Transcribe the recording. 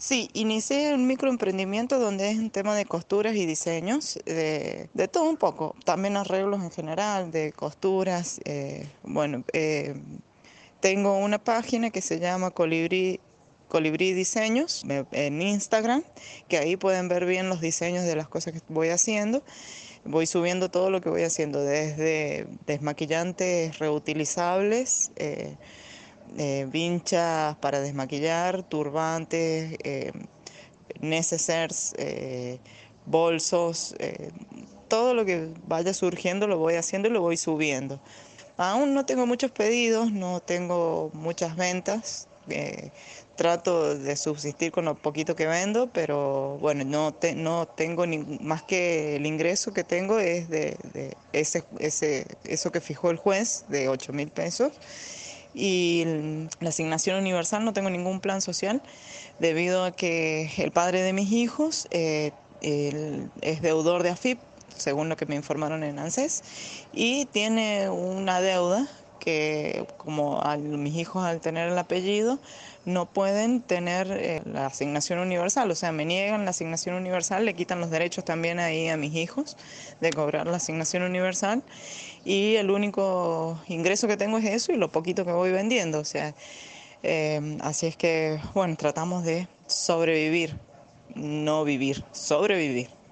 Sí, inicié un microemprendimiento donde es un tema de costuras y diseños, de todo un poco, también arreglos en general, de costuras. Tengo una página que se llama Colibrí Diseños en Instagram, que ahí pueden ver bien los diseños de las cosas que voy haciendo. Voy subiendo todo lo que voy haciendo, desde desmaquillantes reutilizables, vinchas para desmaquillar, turbantes, necesers, bolsos, todo lo que vaya surgiendo lo voy haciendo y lo voy subiendo. Aún no tengo muchos pedidos, no tengo muchas ventas. Trato de subsistir con lo poquito que vendo, pero bueno, no tengo más que el ingreso que tengo es de eso que fijó el juez de 8.000 pesos. Y la asignación universal, no tengo ningún plan social debido a que el padre de mis hijos él es deudor de AFIP, según lo que me informaron en ANSES, y tiene una deuda que como mis hijos al tener el apellido no pueden tener la asignación universal, o sea, me niegan la asignación universal, le quitan los derechos también ahí a mis hijos de cobrar la asignación universal, y el único ingreso que tengo es eso y lo poquito que voy vendiendo, o sea, así es que, bueno, tratamos de sobrevivir, no vivir, sobrevivir.